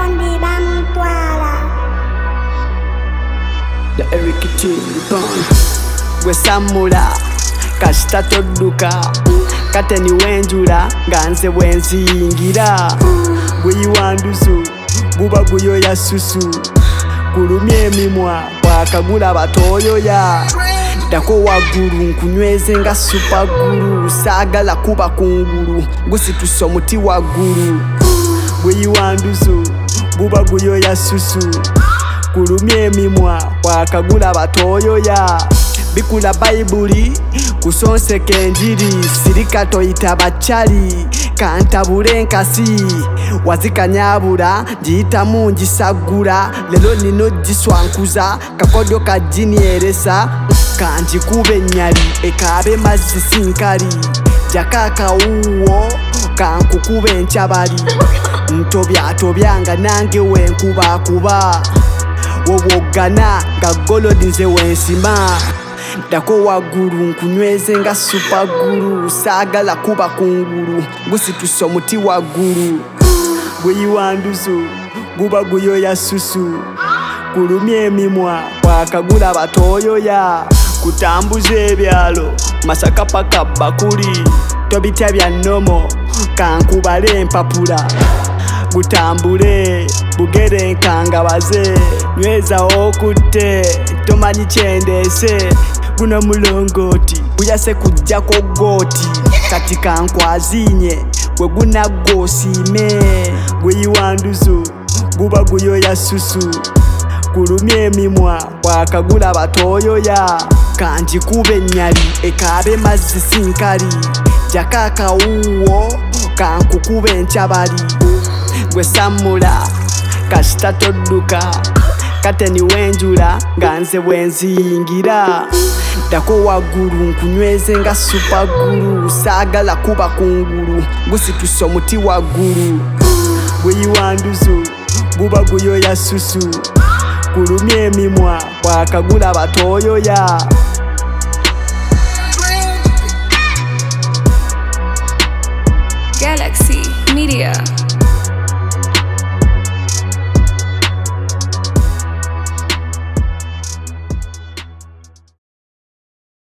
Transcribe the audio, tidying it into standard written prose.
Bondi bamutwala. The Eric T-Bond gwe Samula kasita todduka kate niwenjula nga nze bwenziyingira gwe Yiwanduzo guba guyoya susu kulumya emimwa bwakagula batoyoya dako waggulu nkunyweze nga supagulu saagala kuba kungulu gusituse omuti waggulu gwe Yiwanduzo guba guyoya susu kulumya emimwa bwakagula batoyoya bikula bayibuli kusonseka enjiri sirika toyita bachali kantabule enkasi wazikanyabula njiyitamu ngisagula lero nino giswankuza kakodyo kajinieresa kanjikuba ennyali ekaabe mazzi sinkali jakakawuwo kankukuba enkyabali ntobyatobya nga nange wenkubakuba wobwogana nga golodi nze wensima dako waggulu nkunyweze nga supagulu saagala kuba kungulu gusituse omuti waggulu gwe Yiwanduzo guba guyoya susu kulumya emimwa bwakagula batoyoya kutambuza ebyalo Masaka paka Bakuli tobitya bya nnomo kankubale empapula gutambule bugere nkangabaze nyweza okutte tomanyi kyendese guno mulongoti guyase kujjako gooti kati kankwazinye gwe gunaggo osiime gwe Yiwanduzo guba guyoya susu kulumya emimwa bwakagula batoyoya kanjikuba ennyali ekaabe mazzi sinkali jakakawuwo kankukuba enkyabali gwe Samula kasita todduka kate niwenjula nga nze bwenziyingira dako waggulu nkunyweze nga supagulu saagala kuba kungulu gusituse omuti waggulu gwe Yiwanduzo guba guyoya susu kulumya emimwa bwakagula batoyoya Galaxy Media.